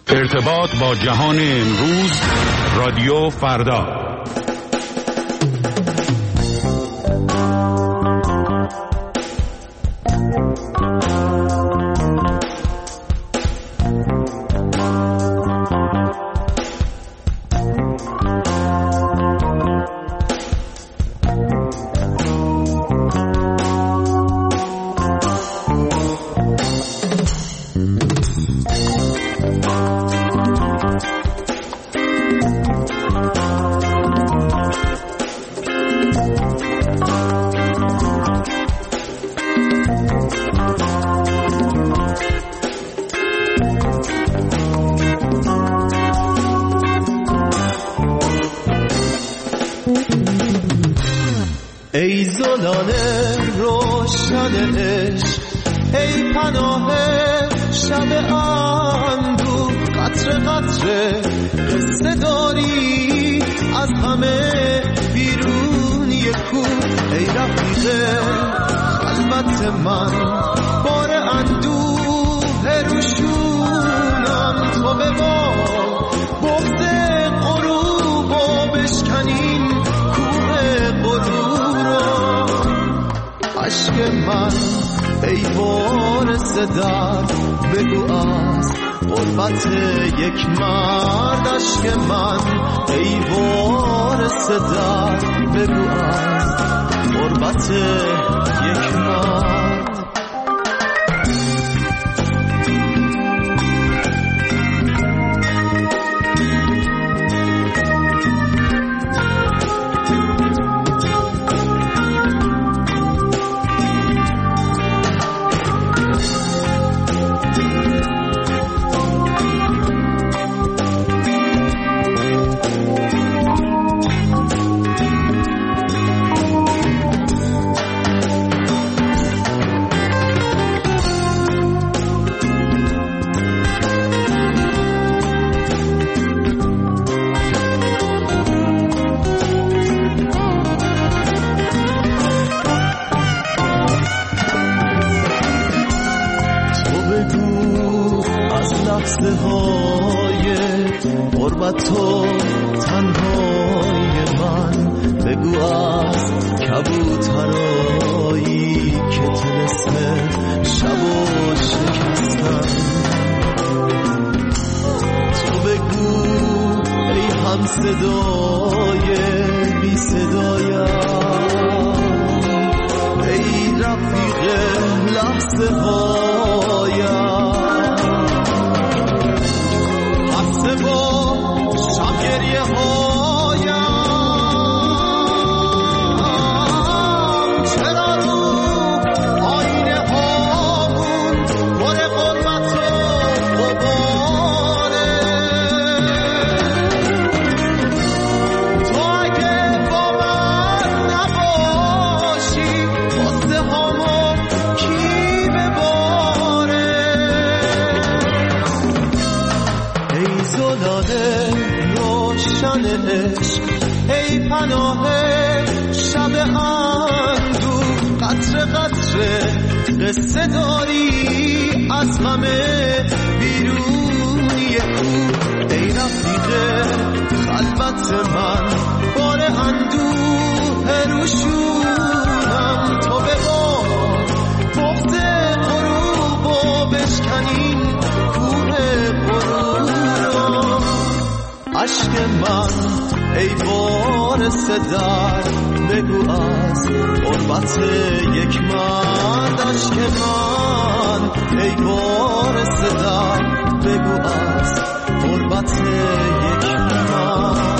ارتباط با جهان امروز، رادیو فردا. ای زلال روشن عشق، ای پناه شب اندوه، قطره قطره قصه داری از همه بیرونی کوه. ای رفیق خلوت من، بار اندوه روشونم، تو به بغض غروب و بشکنین کوه غرور. عشق من ای بارس درد، بگو از غربت یک مرد. عشق من ای بارس درد، بگو از غربت یک مرد. لحظه های غربت و تنهای من، بگو از کبوترایی که طلسم شب و شکستن. تو بگو ای هم صدای بی صدایم، ای رفیق لحظه هایم. شبگریه هایم چرا رو آینه هامون پر غربت و غباره. تو اگه با من نباشی، غصه هامون کی بباره. ای زلاله روشن عشق، ای پناه شب اندوه، قطره قطره قصه داری از همه بیرونی کوه. ای رفیق خلوت من، بار اندوه روشونم، تو به بغض غروب و بشکنین کوه غرور. عشق من ای بارس درد، بگو از غربت یک مرد. عشق من ای بارس درد، بگو از غربت یک مرد.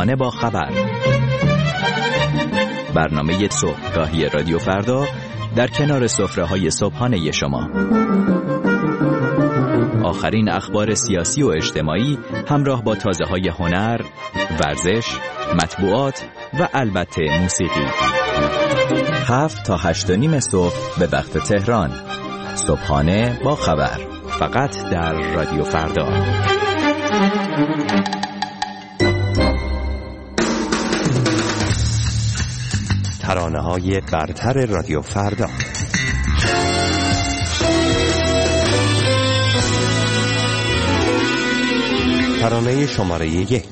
صبحانه با خبر، برنامه صبحگاهی رادیو فردا در کنار سفره‌های صبحانه شما. آخرین اخبار سیاسی و اجتماعی همراه با تازه‌های هنر، ورزش، مطبوعات و البته موسیقی. 7 تا 8:30 صبح به وقت تهران. صبحانه با خبر، فقط در رادیو فردا. ترانه‌های برتر رادیو فردا. ترانه شماره 1.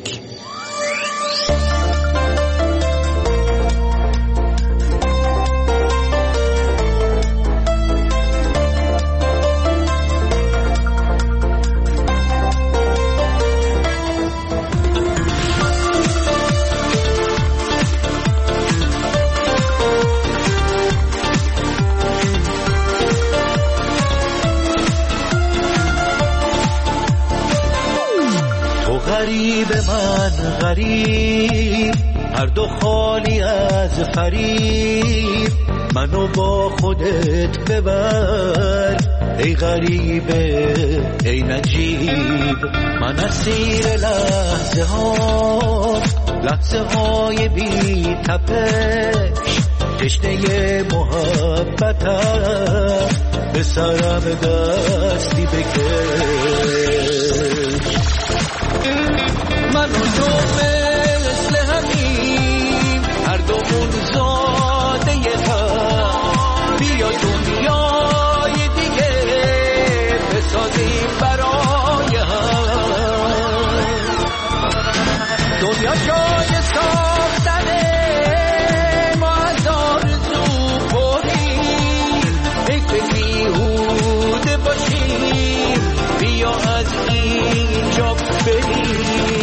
غریب من غریب، هر دو خالی از فریب، منو با خودت ببر ای غریبه ای نجیب. من اسیر لحظه های بی تپش، تشنه محبتم، به سرم دستی بکش. من و تو مثل همیم، هر دومون زاده هم، بیا دنیای دیگه بسازیم برای هم. دنیا جای ساختنه، ما از آرزو پریم، فکر بیهوده باشیم، بیا از اینجا بریم.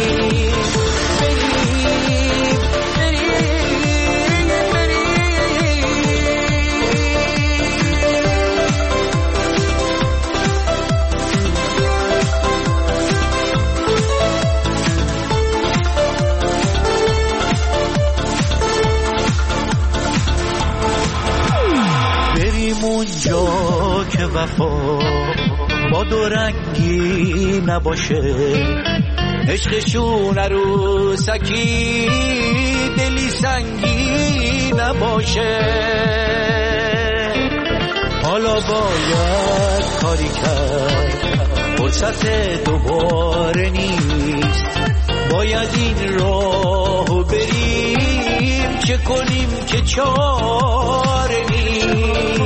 اونجا که وفا با دو رنگی نباشه، عشقشون عروسکی دلی سنگی نباشه. حالا باید کاری کرد، فرصت دوباره نیست، باید این راهو بریم، چه کنیم که چاره نیست.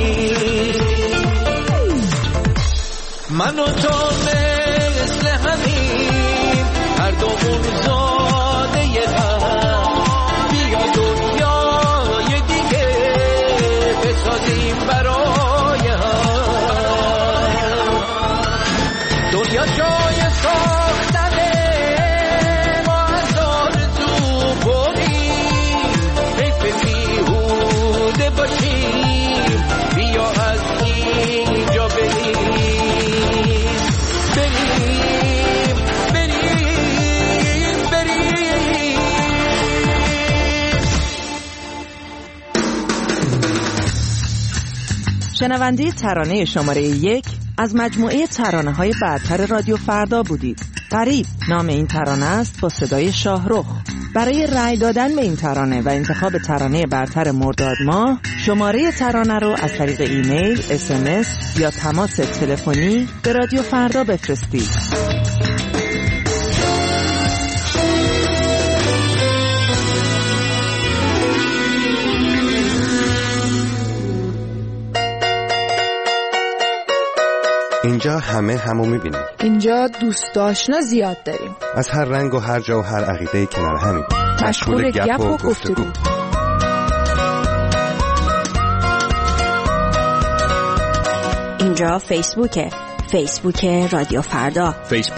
من و تو مثل همیم، هر دومون زاده هم، بیا دنیای دیگه بسازیم برای هم. دنیا جای ساختنه، ما از آرزو بریم، فکر بیهوده باشیم، بیا از اینجا بریم. شنونده ترانه شماره 1 از مجموعه ترانه‌های برتر رادیو فردا بودید. غریب نام این ترانه است با صدای شاهرخ. برای رأی دادن به این ترانه و انتخاب ترانه برتر مرداد ماه، شماره ترانه رو از طریق ایمیل، SMS یا تماس تلفنی به رادیو فردا بفرستید. اینجا همه همو میبینیم. اینجا دوست آشنا زیاد داریم. از هر رنگ و هر جا و هر عقیده کنار همیم. مشغول گپ و گفتگو. اینجا فیسبوک رادیو فردا.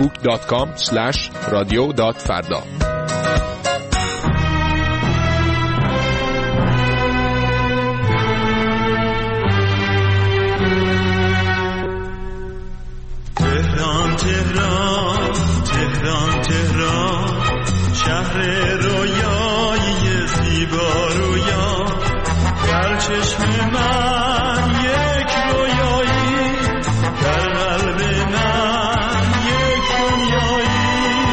facebook.com/radio.farda. تهران تهران تهران شهر رویا چشم من یک رویایی، در قلب من یک دنیایی.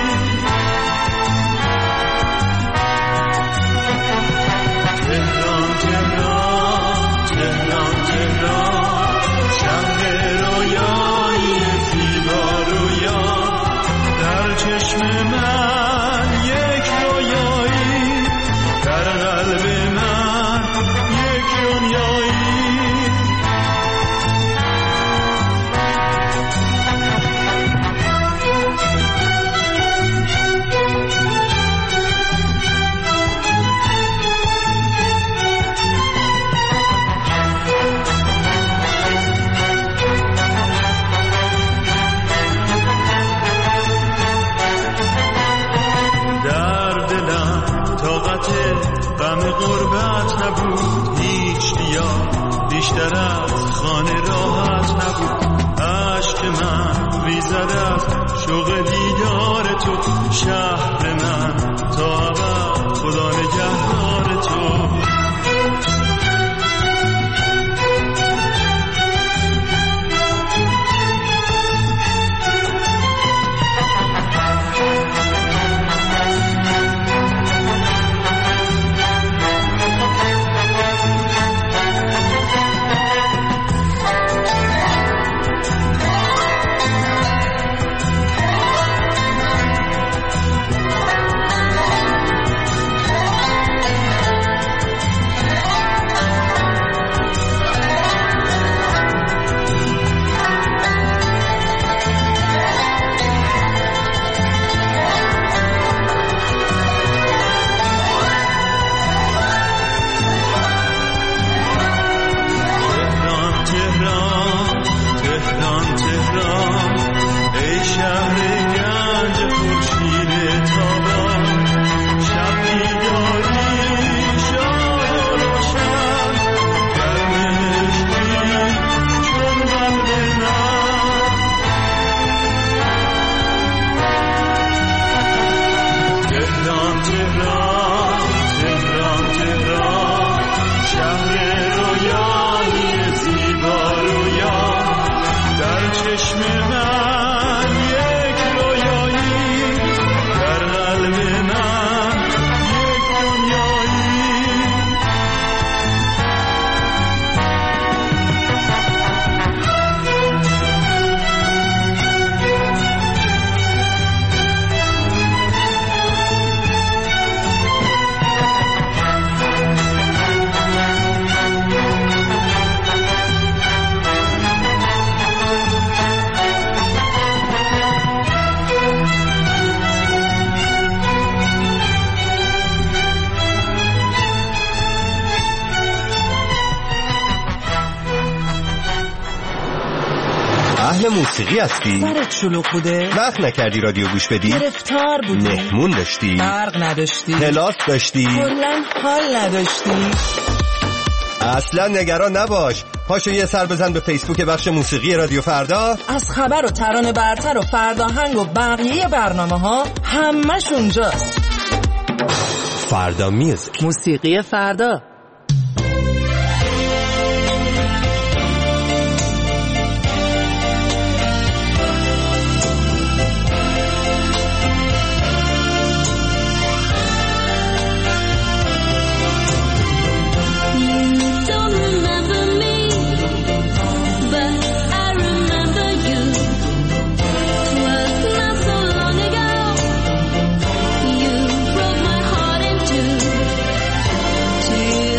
تهران تهران تهران تهران، شهر رویایی زیبا رویا، در چشم من یک رویایی، در قلب من یک دنیایی. غم غربت نبود هیچ دیا، بیشتر از خانه راحت نبود. عشق من ریزد از شوق دیدار تو، شهر من تا ابد خدا نگهدار تو. موسیقی هستی؟ سرت شلوغ بوده؟ وقت نکردی رادیو گوش بدی؟ گرفتار بودی؟ مهمون داشتی؟ برق نداشتی؟ پلاس داشتی؟ کلاً حال نداشتی؟ اصلا نگران نباش، پاشو یه سر بزن به فیسبوک بخش موسیقی رادیو فردا. از خبر و ترانه برتر و فرداهنگ و بقیه برنامه ها همش اونجاست. فردا میوزیک، موسیقی فردا. See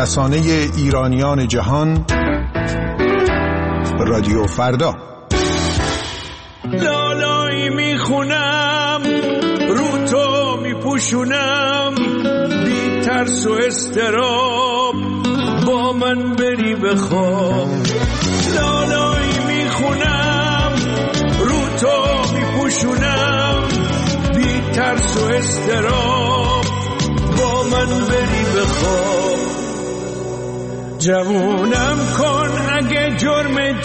رسانه ایرانیان جهان، رادیو فردا. لالایی میخونم، رو تو میپوشونم، بی ترس و استراب با من بری بخواب. لالایی میخونم، رو تو میپوشونم، بی ترس و استراب با من بری بخواب. جوونم کن اگه جرم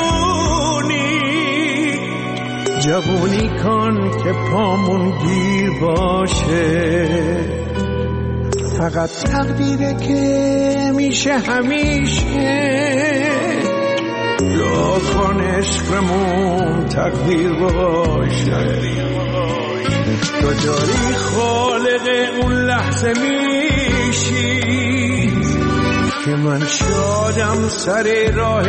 جوونی کن که پامون گیر باشه. فقط تقدیره که میشه همیشه، دعا کن عشقمون تقدیر باشه. تو داری خالق اون لحظه میشی که من شادم سر راه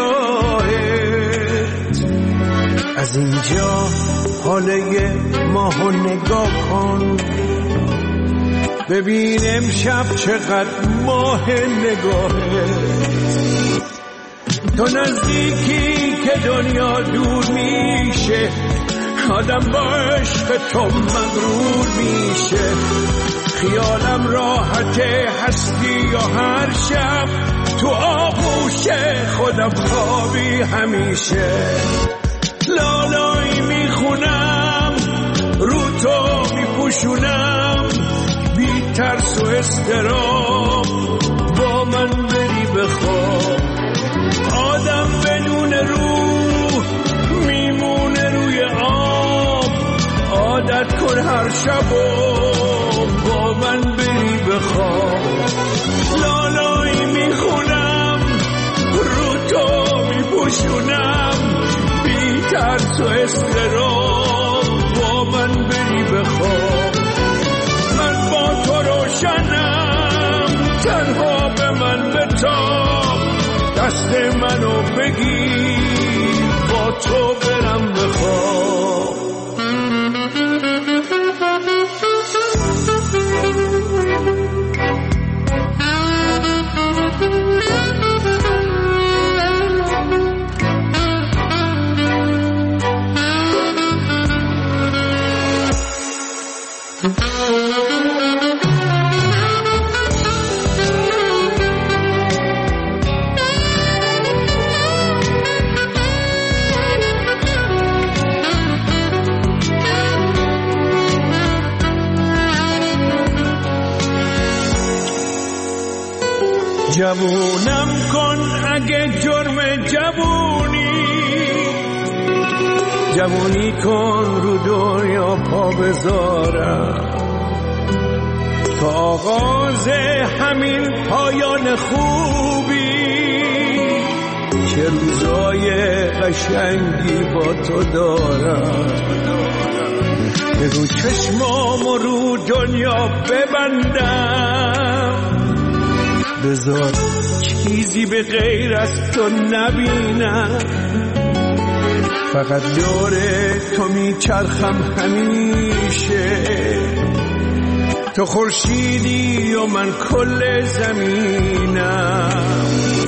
نگاهت. از اینجا حاله ماهو نگاه کن، ببین امشب چقدر ماه نگاهت. تو نزدیکی که دنیا دور میشه، آدم با عشق تو مغرور میشه. خیالم راحته هستی یا هر شب تو آغوش خودم خوابی همیشه. لالایی میخونم، رو تو میپوشونم، بی ترس و استراب با من بری بخواب. آدم بدون روح میمونه روی آب، عادت کن هر شب و با من بری بخواب. لالایی میخونم، رو تو میپوشونم، بی ترس و استراب با من بری بخواب. من با تو روشنم، تنها به من بتاب، دست منو بگیر با تو برم بخواب. جوونم کن اگه جرم جوونی کن رو دنیا پا بذارم. تا آغاز همین پایان خوبی، چه روزای قشنگی با تو دارم. بگو چشمامو رو دنیا ببندم، بذار چیزی به غیر از تو نبینم. فقط دور تو میچرخم همیشه، تو خورشیدی و من کل زمینم.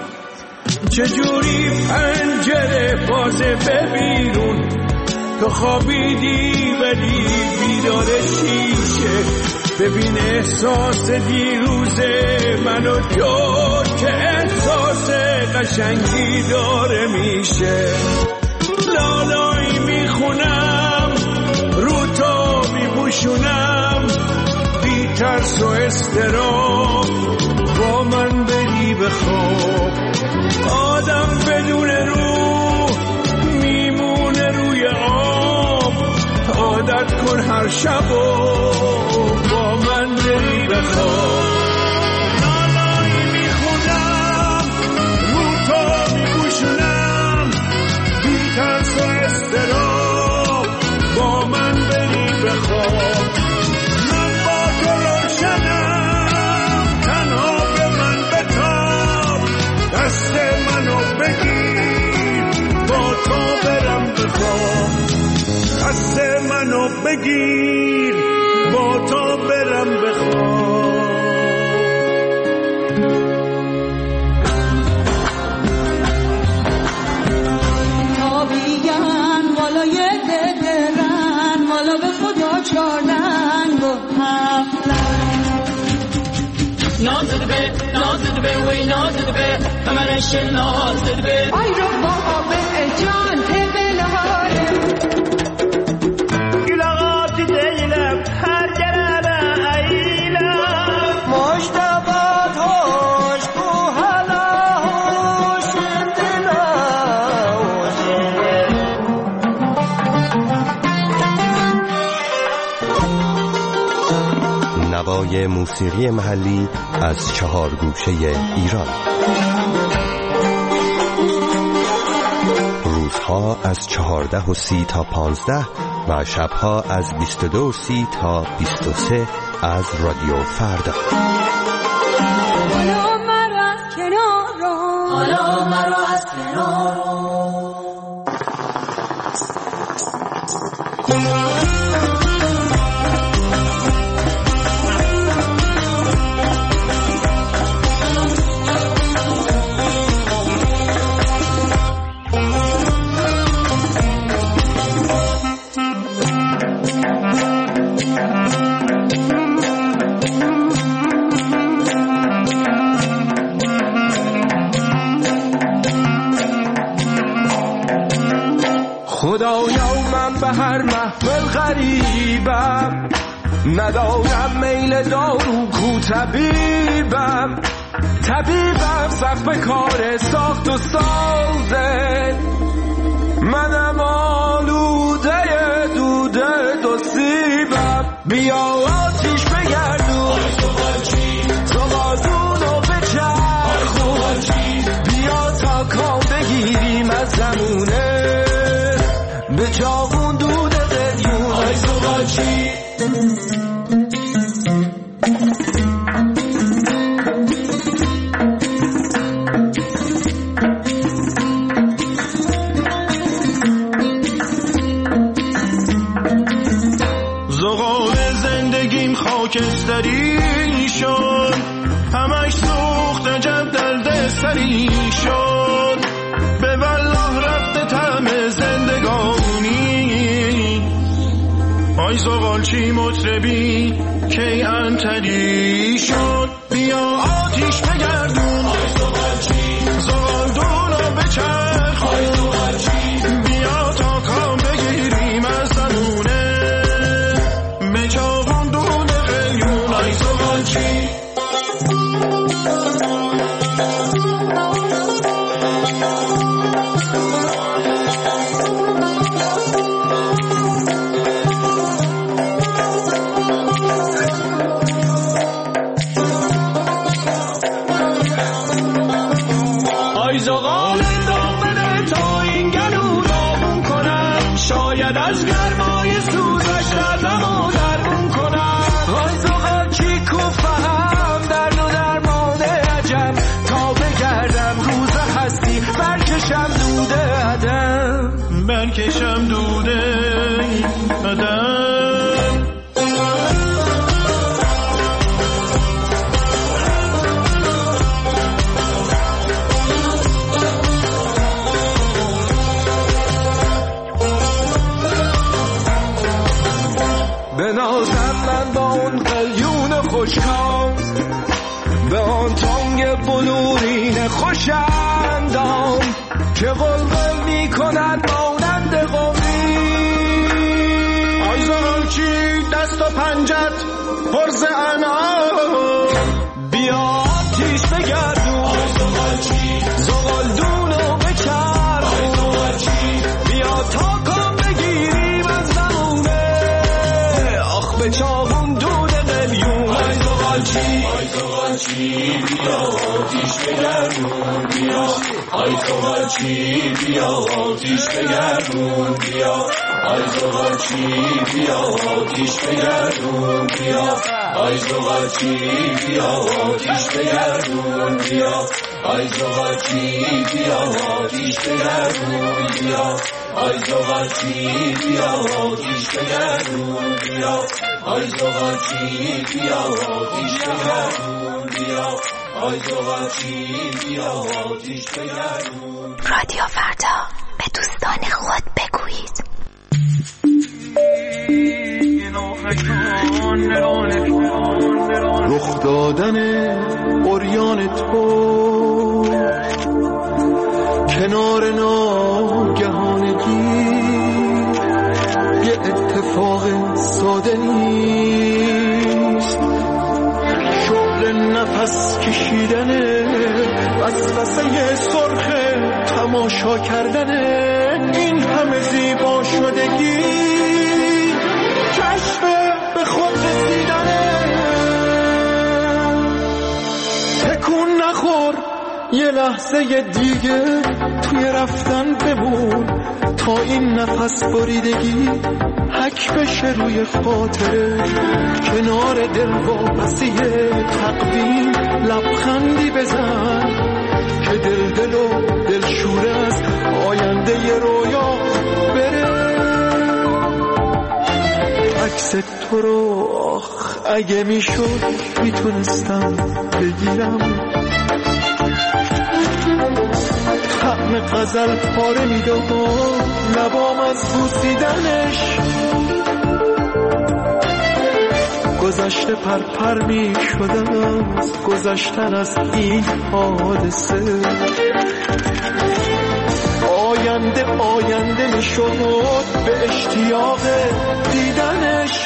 چجوری پنجره بازه به بیرون، تو خوابیدی ولی بیدار شیشه. ببین احساس دیروز منو جو که احساس قشنگی داره میشه. لالایی میخونم، رو تو میپوشونم، بی ترس و استراب با من بری بخواب. آدم بدون روح میمونه روی آب، عادت کن هر شب و با من بری بخواب. لالایی میخونم، رو تو میپوشونم، بی ترس و استراب با من بری بخواب. من با تو روشنم، تنها به من بتاب، دست منو بگیر با تو برم بخواب. دست منو بگیر با تو برم بخواب. وی نازد به همرش نازد به آی رو بابا جان تبلهاره گلاغات دیلم هر جرانه ایلم مجتبات هوش کو حالا هوش دلا نوای موسیقی محلی از 4 گوشه ایران. روزها از 14:30 تا 15 و شبها از 22:30 تا 23 از رادیو فردا. حالا مرا از کنار رو، حالا مرا از کنار رو. خدایا من به هر محفل غریبم، ندارم میل دارو کو طبیبم سخت به کار ساخت و سازه، منم آلوده دوده دو سیبم. بیا آتیش بگردون زغالدونو بچرخون، بیا تا کام بگیریم از زمونه به چاقون دود قلیون. آی زغالچی زغال زندگیم خاکستری شد، همش سوخت عجب دلده سری شد، به والله رفته طعم زندگانی. آی زغالچی مطربی کی انتری شد، بیا آتیش بگردون آی زغالچی، زغالدونو بچرخ آی زغالچی، بیا تا کام بگیریم از زمونه به چاقون دود قلیون. آی زغالچی زغال دامنه تا این گلو دامون کنم، شاید از گرمای سوزش دردم و درمون کنم. آی زغالچی کو فهم درد و درمان عجب، تا بگردم روز هستی برکشم دوده عدم، برکشم دوده عدم. بنازم من با اون قلیون خوشکام، به آن تانگ بلورین خوشندام که غلغل می کند مانند قومی. آی زغالچی دست و پنجت پرز انعام، بیا آتیش بگردون آی زغالچی، زغالدونو بچرخون آی زغالچی، بیا تا کام بگیریم از زمونه به چاقون دود قلیون. آی زغالچی آی زغالچی بیا آتیش بگردون بیا، آی زغالچی بیا آتیش بگردون بیا، آی زغالچی بیا آتیش بگردون بیا، آی زغالچی بیا آتیش بگردون بیا، آی زغالچی بیا آتیش بگردون بیا، آی زغالچی بیا آتیش بگردون بیا، آی زغالچی بیا آتیش بگردون بیا، آی زغالچی بیا آتیش بگردون. رادیو فردا، به دوستان خود بگویید. رخ دادن عریان تو کنار ناگهانگی یه اتفاق ساده نیست، شغل نفس کشیدن وسوسه سرخ تماشا کردن این همه زیبا شدگی، کشف به خود رسیدن. تکون نخور یه لحظه دیگه توی رفتن بمون تا این نفس بریدگی حک بشه روی خاطره، کنار دل واپسی تقویم لبخندی بزن که دل و دلشوره از آینده ی رویا بره. عکس تو رو اگه میشد میتونستم بگیرم، طعم غزل پاره میداد لبام از بوسیدنش، گذشته پرپر میشدم از گذشتن از این حادثه، آینده میشد به اشتیاق دیدنش.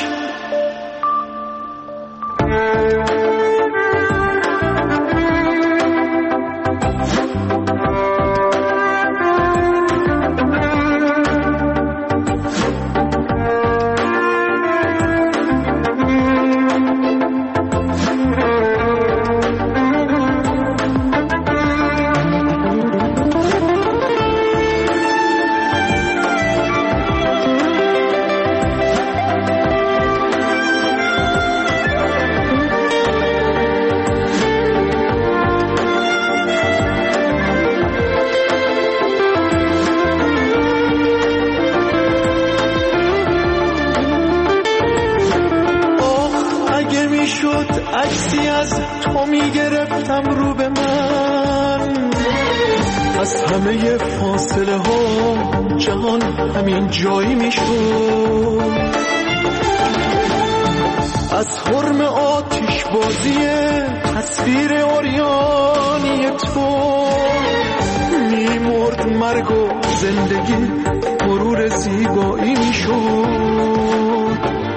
عکسی از تو میگرفتم رو به من، از همه فاصله ها جهان همین جایی میشد، از حرم آتش بازی تصویر عریانی تو میمرد مرگ و زندگی مرور زیبایی میشد.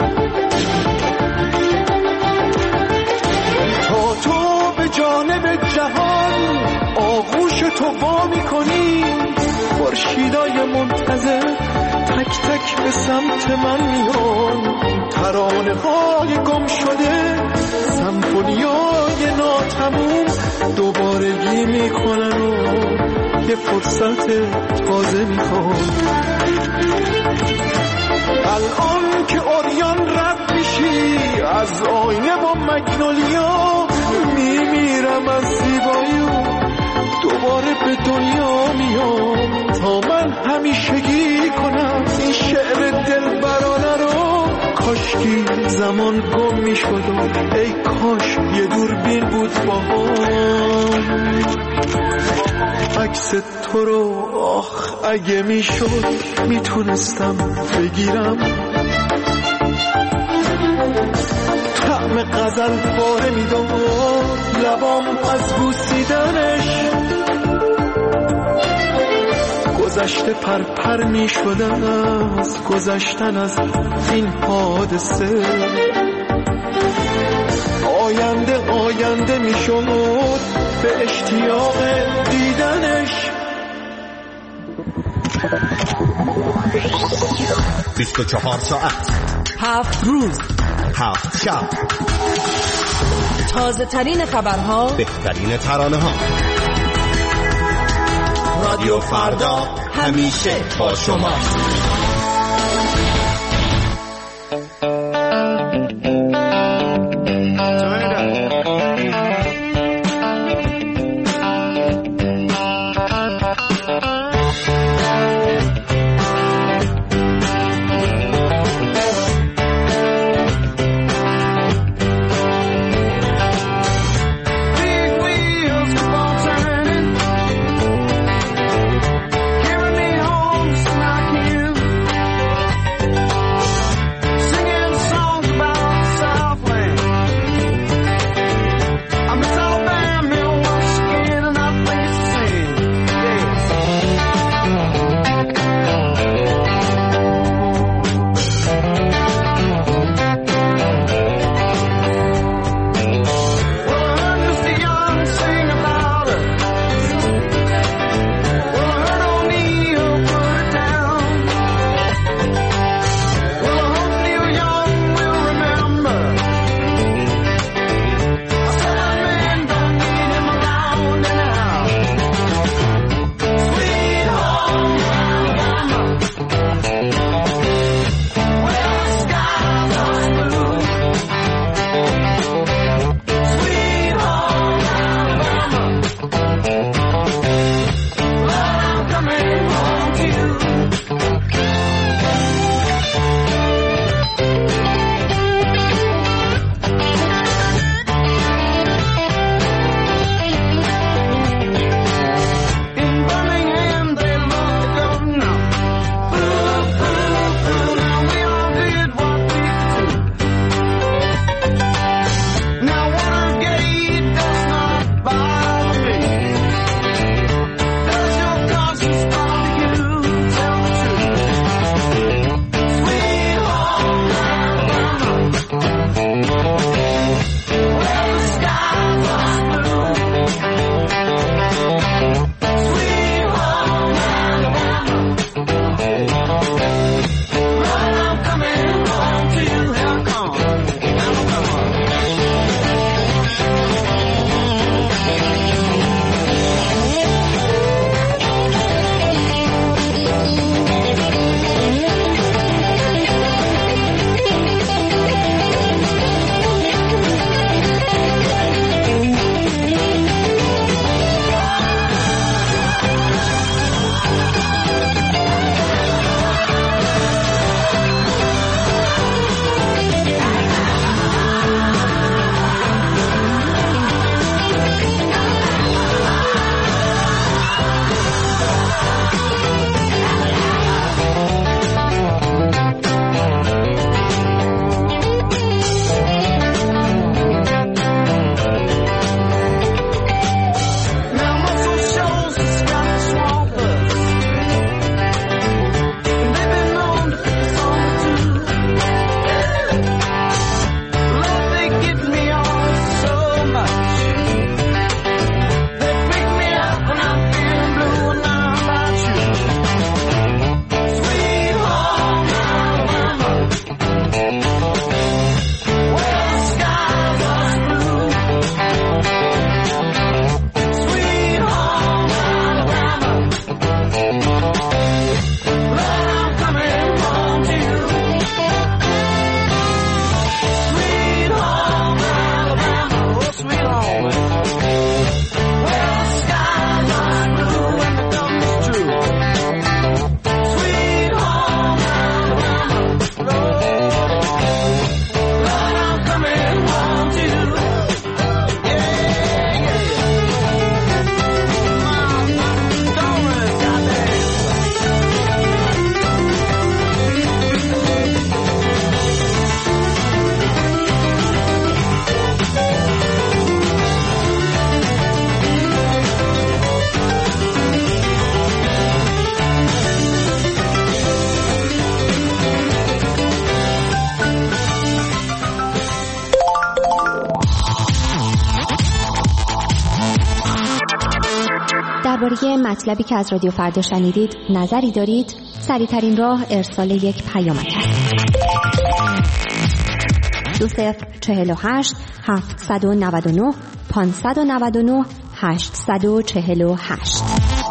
جانب جهان آغوش تو وا می‌کنی، خورشیدای منتظر تک تک به سمت من میان، ترانه‌های گم شده سمفونیای ناتموم دوبارگی میکنن و یه فرصت تازه میخوان. الان که عریان رد میشی از آینه با مگنولیا، میمیرم از زیبایی و دوباره به دنیا میام تا من همیشگی کنم این شعر دلبرانه رو. کاشکی زمان گم میشد و ای کاش یه دوربین بود باهام، عکس تو رو اگه میشد میتونستم بگیرم، طعم غزل پاره میداد لبام از بوسیدنش، گذشته پرپر میشدم از گذشتن از این حادثه، آینده میشد به اشتیاق دیدنش. 24 ساعت 7 روز 7 شب، تازه ترین خبرها، بهترین ترانه ها. رادیو فردا همیشه با شماست. مطلبی که از رادیو فردا شنیدید نظری دارید؟ سریع‌ترین راه ارسال یک پیامک است. 2048 799 599 848.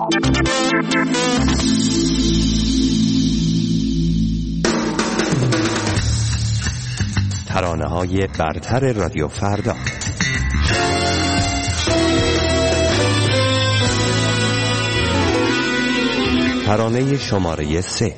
ترانه‌های برتر رادیو فردا. ترانه شماره 3.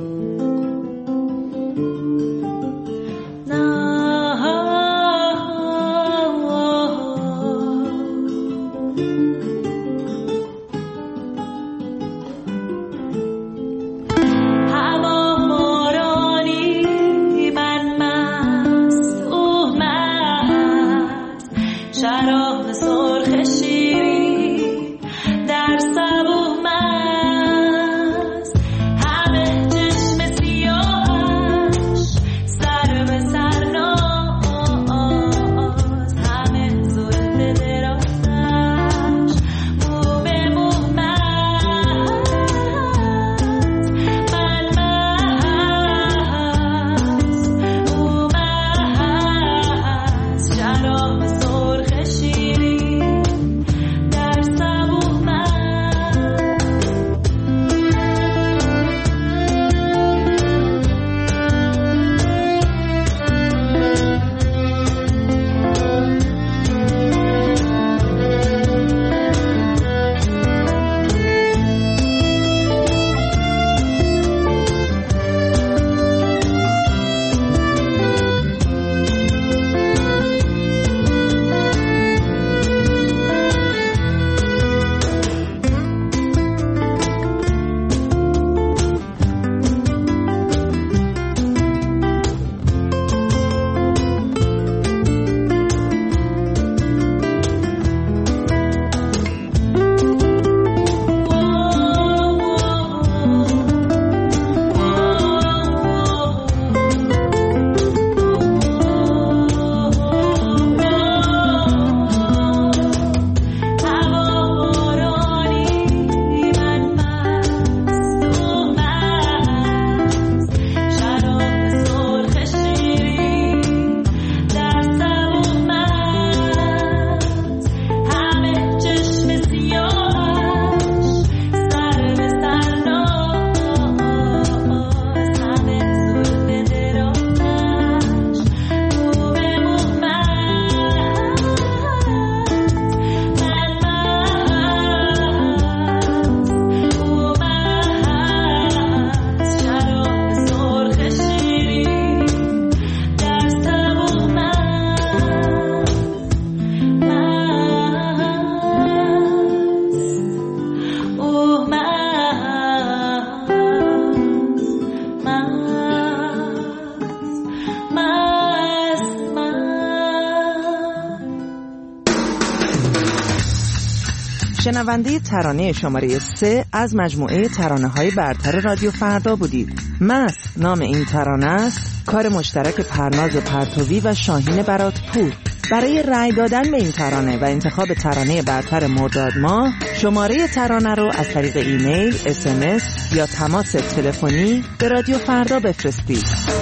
شنونده ترانه شماره 3 از مجموعه ترانه‌های برتر رادیو فردا بودید. مست نام این ترانه است، کار مشترک پرناز پرتوی و شاهین براتپور. برای رأی دادن به این ترانه و انتخاب ترانه برتر مرداد ماه، شماره ترانه رو از طریق ایمیل، SMS یا تماس تلفنی به رادیو فردا بفرستید.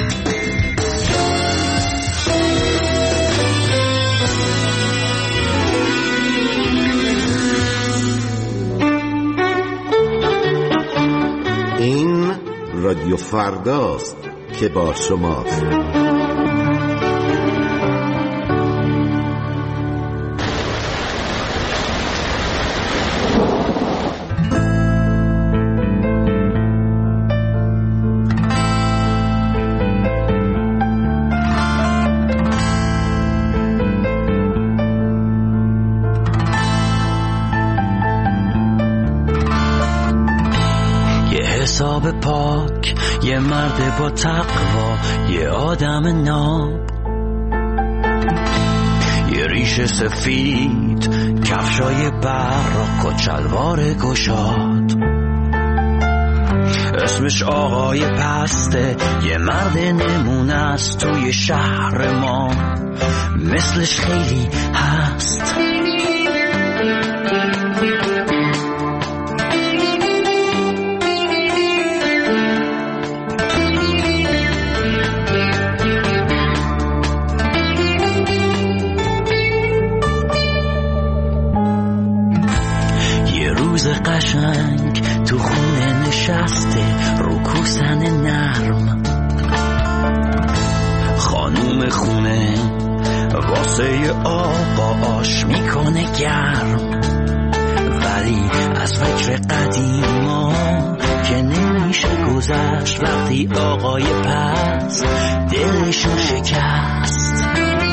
این رادیو فرداست که با شماست. حساب پاک، یه مرد با تقوا، یه آدم ناب، یه ریش سفید، کفشای براق و چلوار گشاد. اسمش آقای پسته، یه مرد نمونه است توی شهر ما، مثلش خیلی هست. میمونه، واسه آقا آش میکنه گرم، ولی از فکر قدیما که نمیشه گذشت وقتی آقای پس دلشو شکست.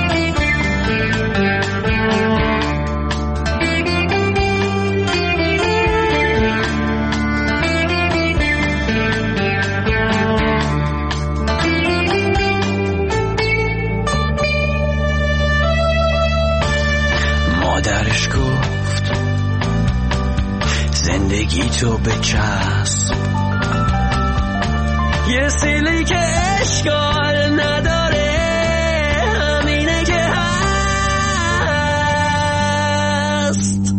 مادرش گفت زندگی تو بچسب، یه سیلی که اشکال نداره همینه که هست.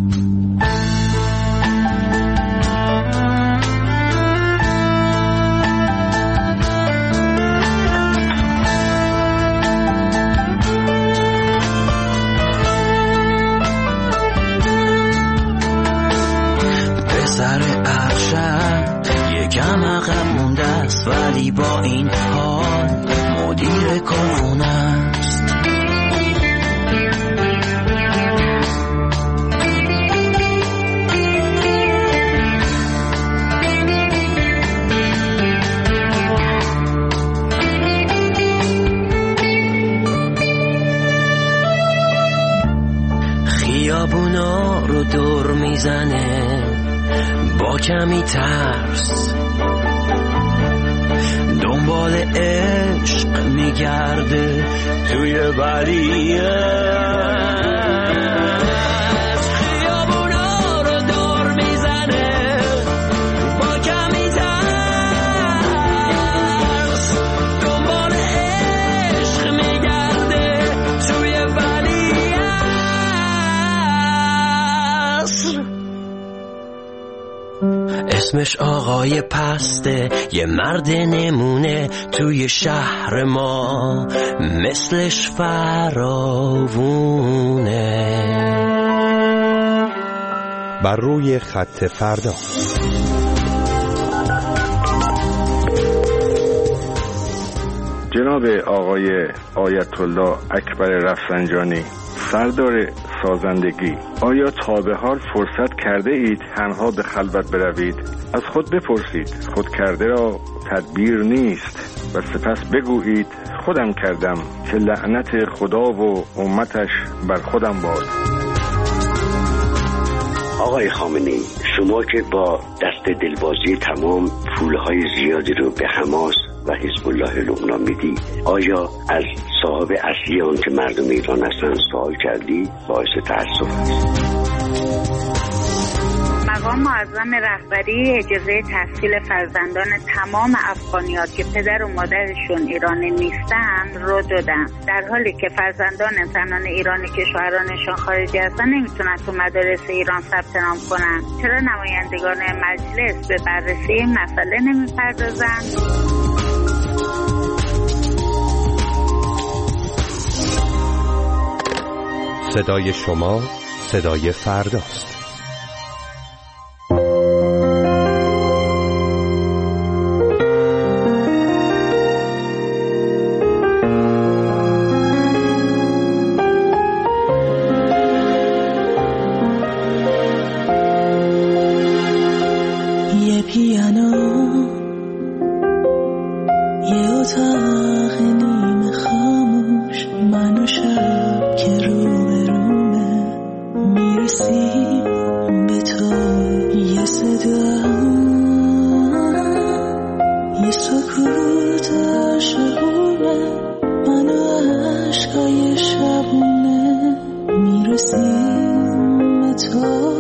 پسر ارشد یکم عقب مونده است، ولی با این حال مدیر کارخونه است. خیابونا رو دور میزنه با کمی ترس، دنبال عشق میگرده توی ولیعهد. خیابونا رو دور میزنه با کمی ترس، دنبال عشق میگرده توی ولیعهد. اسمش آقای پسته، یه مرد نمونه توی شهر ما، مثلش فراوونه. بر روی خط فردا. جناب آقای آیت الله اکبر رفسنجانی، سردار سازندگی، آیا تا به حال فرصت کرده اید تنها به خلوت بروید؟ از خود بپرسید، خود کرده را تدبیر نیست، و سپس بگویید خودم کردم که لعنت خدا و امتش بر خودم باد. آقای خامنه‌ای، شما که با دست دلبازی تمام پولهای زیادی رو به حماس و حزب الله لبنان میدی، آیا از صاحب اصلی آن که مردم ایران هستند سوال کردی؟ باعث تأسف است. مقام معظم رهبری اجازه تحصیل فرزندان تمام افغانیات که پدر و مادرشون ایرانی نیستن رو دادن، در حالی که فرزندان زنان ایرانی که شوهرانشون خارجی هستن نمیتونن تو مدارس ایران ثبت نام کنن. چرا نمایندگان مجلس به بررسی این مسئله نمیپردازن؟ صدای شما صدای فرداست. یه پیانو، یه اتاق نیمه خاموش، من و شب که روبرومه، میرسیم به تو، یه صدا، یه سکوت عاشقونه، من و عشقای شبونه، میرسیم به تو.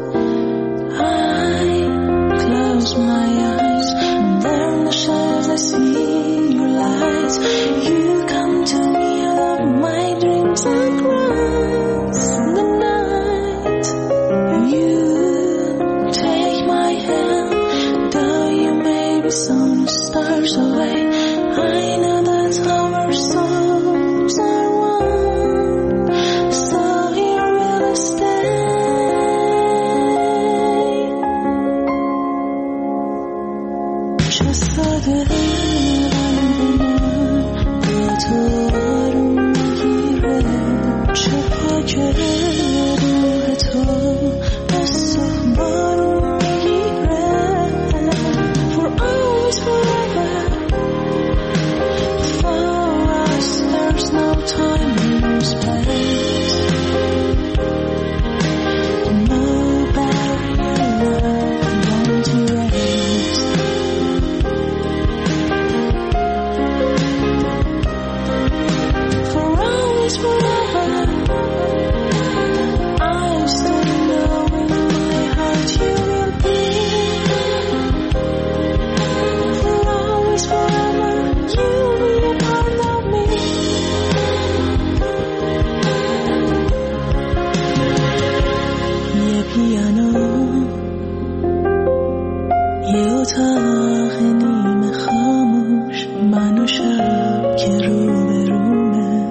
Close my eyes, and there in the shadows I see your light. You come to me out of my dreams across the night. You take my hand, though you may be some stars away. I know that our souls are one, so here we'll stay. ساده قلب من با تو آروم که روح تو مثل بارون میگیره For always forever For us there's no time no space No barrier won't erase For always forever I still know in my heart you will be For always forever you'll be a part of me یه پیانو یه اتاق نیمه خاموش من و شب که رو به رومه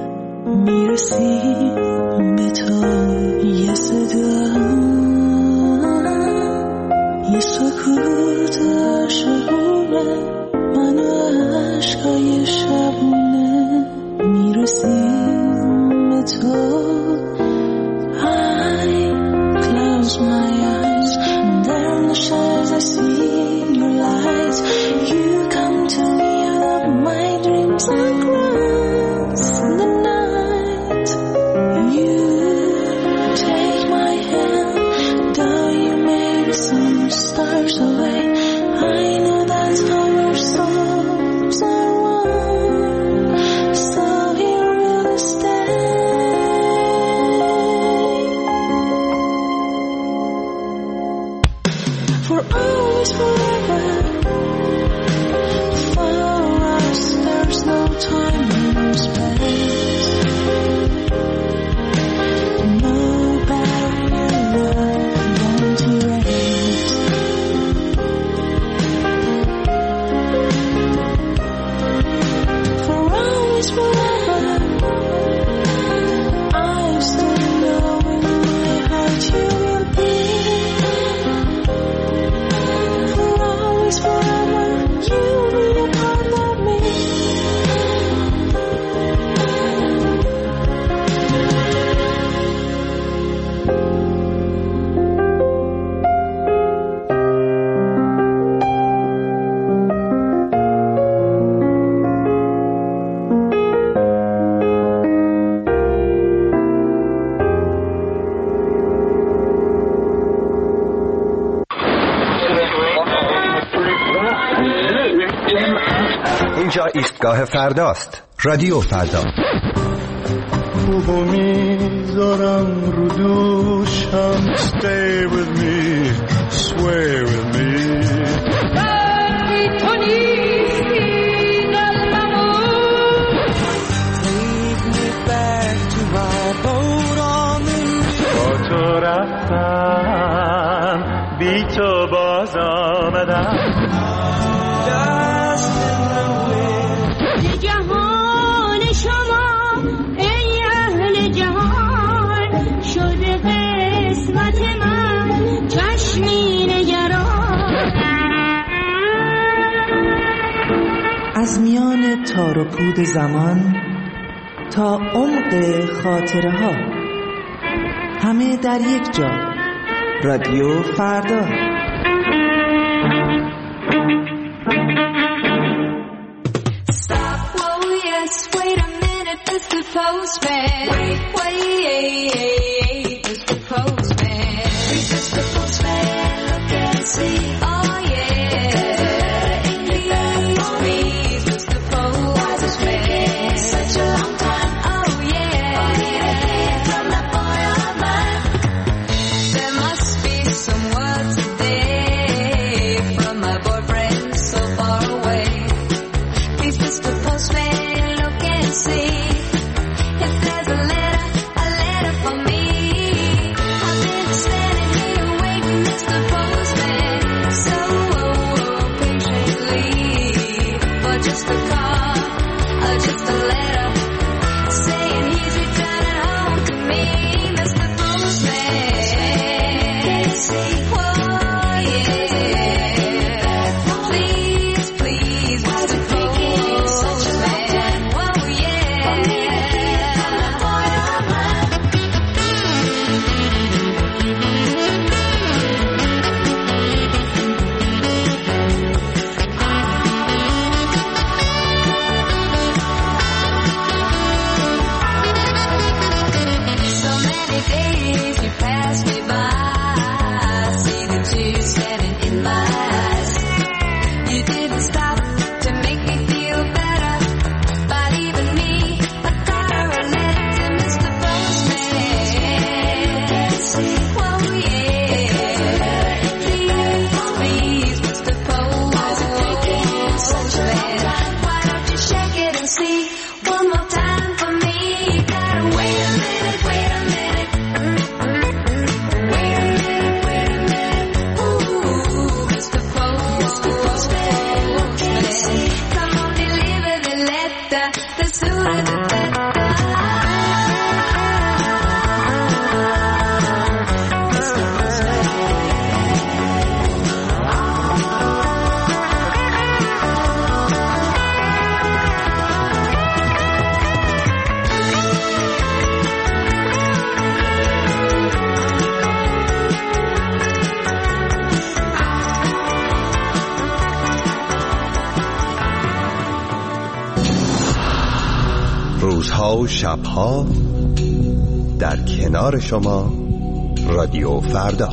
میرسیم به تو یه صدا یه سکوت عاشقونه من و عشقای شبونه میرسیم به تو I close my eyes and there in the shadows I see your lights You come to me out of my dreams across the night You take my hand though you made some stars away I know that's how your souls are one So here we'll stay For always forever For us there's no time no space No barrier won't erase For always forever I still know in my heart you will be For always forever you'll be a part of me اینجا ایستگاه فرداست. رادیو فردا. خوبو میذارم رو دوشم Stay with me, sway with me تو نیستی قلبمو Take me back to my boat on the با تو رفتم بی تو باز آمدم جهان شما ای اهل جهان شده قسمت من چشمی نگران از میان تار و پود زمان تا عمق خاطره ها همه در یک جا رادیو فردا Wait a minute, Mr. Postman. Wait, Mr. Postman. Mr. Postman, look and see. Oh yeah. Please, Mr. Postman. Such a long time. Oh yeah. From that boy of mine. There must be some word today from my boyfriend so far away. Please, Mr. Postman. See if there's a letter for me. I've been standing here waiting, Mr. Postman, so patiently. But just a call, just a letter, saying he's returning home to me, Mr. Postman. Oh yeah, please, please, Mr. Postman. روزها و شبها در کنار شما رادیو فردا.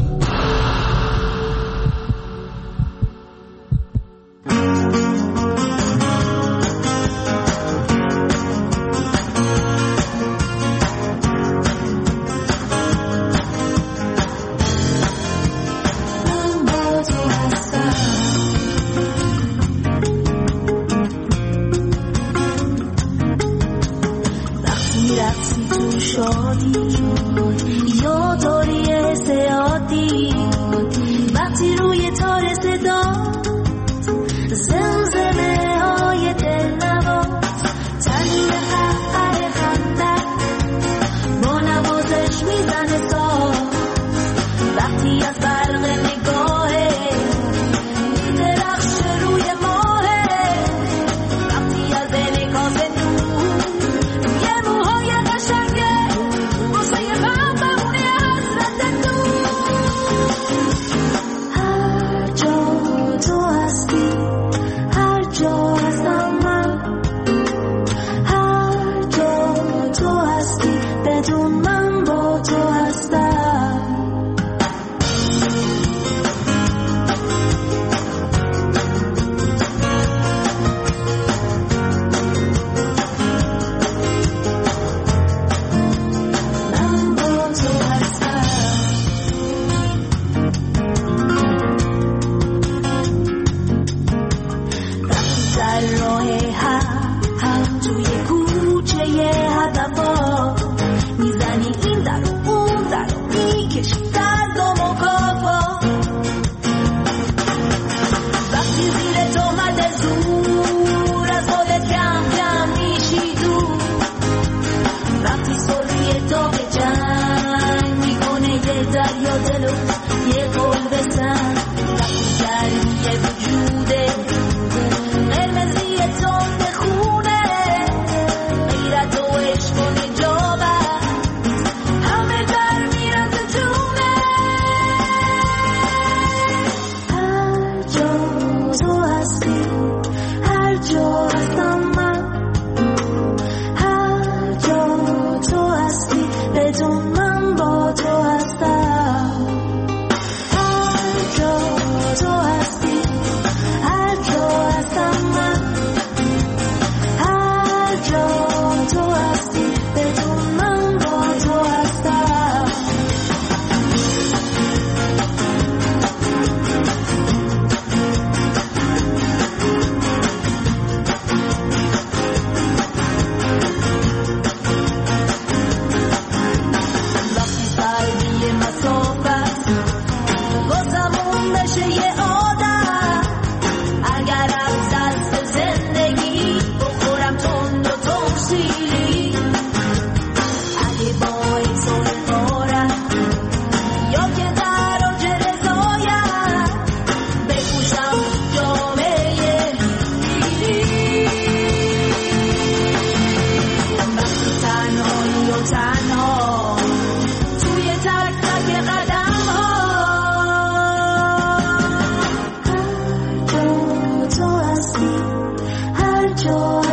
joy.